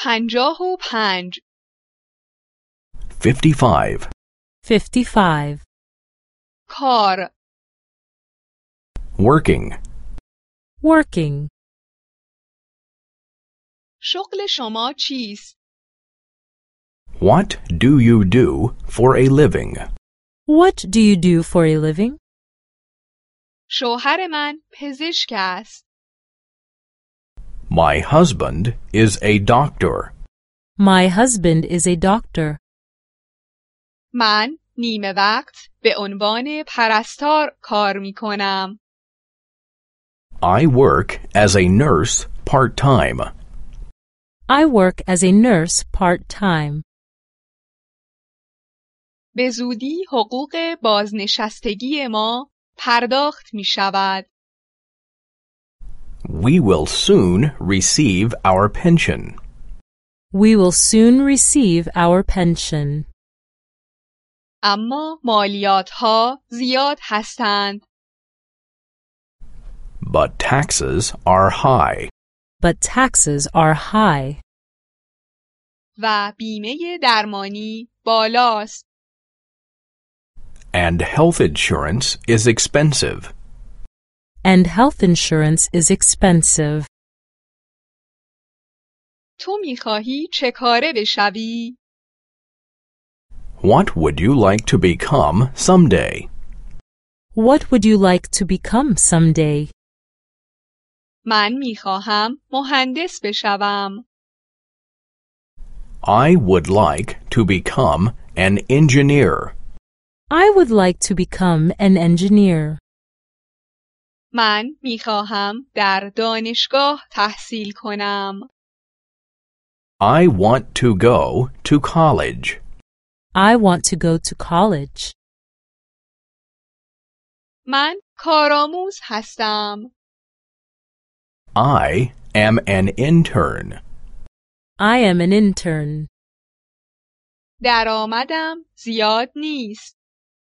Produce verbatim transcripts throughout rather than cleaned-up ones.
پنجاه و پنج. fifty-five. fifty-five. کار. Working. Working. شغل شما چیست؟ What do you do for a living? What do you do for a living? شوهر من پزشک است. My husband is a doctor. My husband is a doctor. من نیمه وقت به عنوان پرستار کار می کنم. I work as a nurse part-time. I work as a nurse part-time. به زودی حقوق بازنشستگی ما پرداخت می شود. We will soon receive our pension. We will soon receive our pension. اما مالیات ها زیاد هستند. But taxes are high. But taxes are high. و بیمه درمانی بالاست. And health insurance is expensive. And health insurance is expensive. تو می‌خواهی چه کاره بشوی؟ What would you like to become someday? What would you like to become someday? من می‌خواهم مهندس بشوم. I would like to become an engineer. I would like to become an engineer. من می‌خواهم در دانشگاه تحصیل کنم. I want to go to college. I want to go to college. من کارآموز هستم. I am an intern. I am an intern. درآمدم زیاد نیست.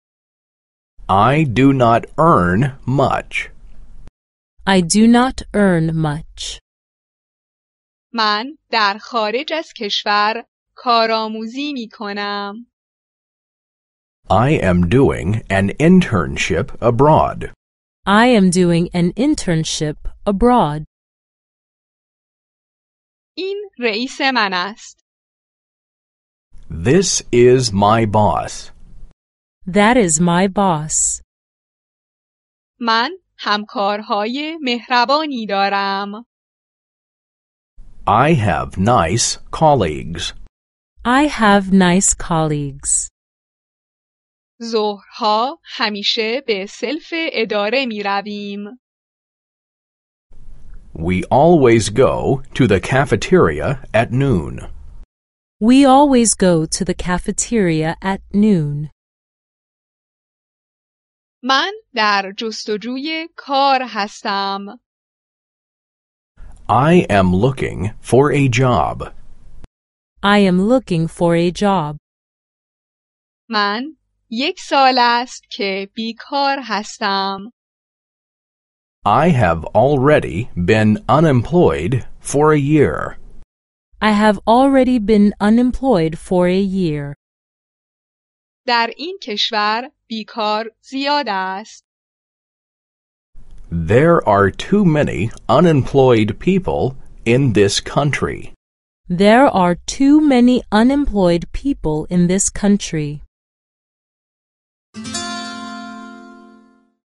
I do not earn much. I do not earn much. من در خارج از کشور کارآموزی می کنم. I am doing an internship abroad. I am doing an internship abroad. این رئیس من است. This is my boss. That is my boss. من همکارهای مهربانی دارم. I have nice colleagues. I have nice colleagues. ظهرها همیشه به سلف اداره می رویم. We always go to the cafeteria at noon. We always go to the cafeteria at noon. من در جستجوی کار هستم. I am looking for a job. I am looking for a job. من یک سال است که بیکار هستم. I have already been unemployed for a year. I have already been unemployed for a year. در این کشور بیکار زیاد است. There are too many unemployed people in this country. There are too many unemployed people in this country.